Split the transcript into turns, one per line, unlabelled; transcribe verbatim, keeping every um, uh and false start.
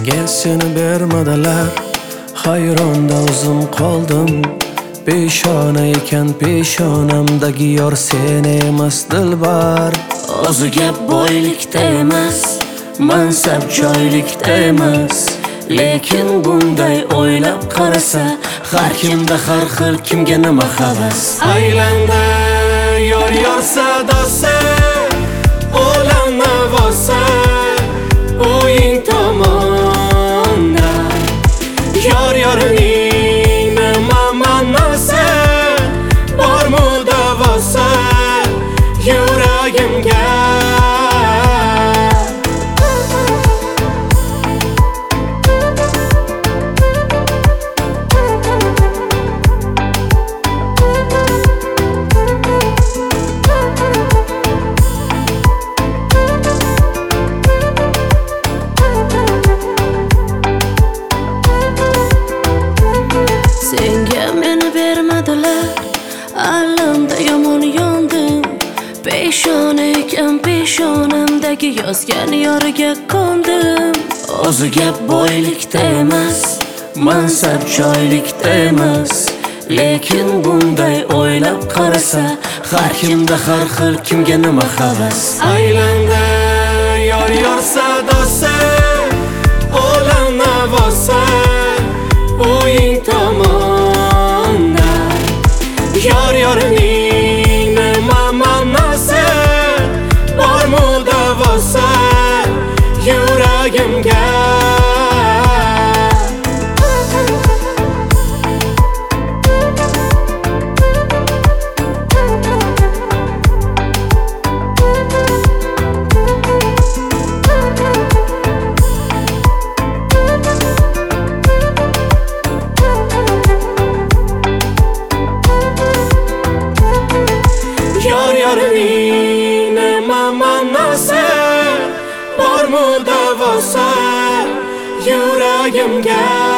Senga seni bermadilar, hayronda o'zim qoldim. Peshona ekan peshonamdagi yor sen emas dilbar.
O'zi gap boylikda emas, mansab joylikda emas, lekin bunday o'ylab qarasa, har kimda har xil kimga nima havas.
Aylanda yor yor sadosi, olam navosi, o'yin tomonda. Yor yorning nima ma'nosi, bormi davosi yuragimga.
Senga meni bermadilar, alamda yomon yondim. Peshona ekan peshonamdagi yozgan yoriga kondim. O'zi gap boylikda emas, mansab joylikda emas, lekin bunday o'ylab qarasa, har kimda har xil kimga nima havas.
Aylanda yor yor sadosi, olam navosi, o'yin tomonda. Yor yorning nima ma'nosi, bormi davosi yuragimga. Yor yorning nima ma'nosi, bormi davosi yuragimga.